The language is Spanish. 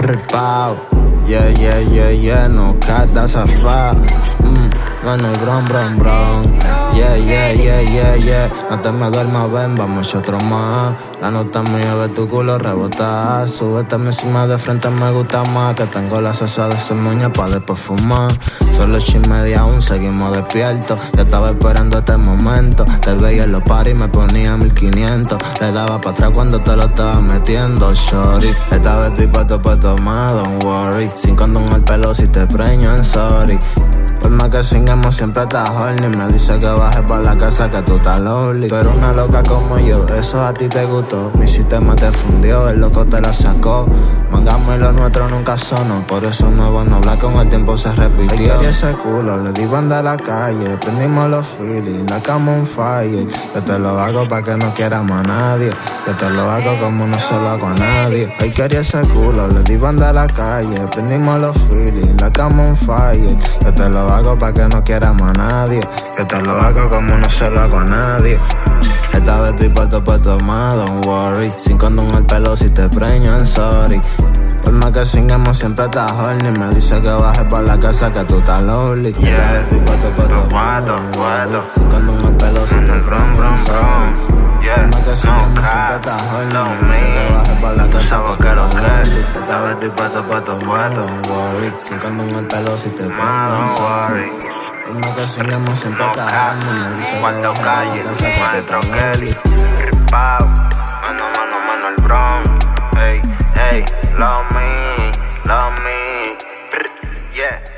Pau. Yeah, yeah, yeah, yeah, no cata zafá. Bueno, el bron. Yeah, yeah, yeah, yeah, yeah. No te me duermas, ven, vamos a otro más. La nota mía, ve tu culo rebotar. Súbete encima de frente, me gusta más. Que tengo la salsa de ese moña pa' después fumar. Son las 8:30 aún, seguimos despiertos. Yo estaba esperando este momento. Te veía en los paris y me ponía 1500. Le daba pa' atrás cuando te lo estaba metiendo, shorty. Esta vez estoy puesto pa' tomar, don't worry. Sin condón al pelo si te preño en sorry. Por más que swingamos siempre estás horny. Me dice que bajes pa' la casa que tú estás lonely. Pero una loca como yo, eso a ti te gustó. Mi sistema te fundió, el loco te la sacó. Mangamos y lo nuestro nunca sonó. Por eso no es bueno hablar, con el tiempo se repitió. Ay, quería ese culo, le di banda a la calle. Prendimos los feelings, la cama on fire. Yo te lo hago pa' que no quiera más a nadie. Yo te lo hago como no se lo hago a nadie. Ay, quería ese culo, le di banda a la calle. Prendimos los feelings, la cama on fire. Yo te lo hago pa' que no quiera más a nadie. Yo te lo hago como no se lo hago a nadie. Esta vez estoy puesto pa' tomar, don't worry. Sin condón al pelo si te preño en sorry. Por más que swingamos siempre estás horny. Me dice que bajes pa' la casa que tú estás lonely. Yeah, esta vez estoy puesto pa' tomar, don't worry. Sin condón al pelo si te preño en sorry. Por más que swingamos siempre estás horny. Me dice que bajes pa' la casa que tú estás lonely. Esta vez estoy puesto pa' tomar, don't worry. Sin condón al pelo si te preño en sorry. Por más que swingamos siempre estás horny. Me dice que bajes pa' la casa que tú estás lonely. Pau, mano, el bron. Hey, love me, yeah.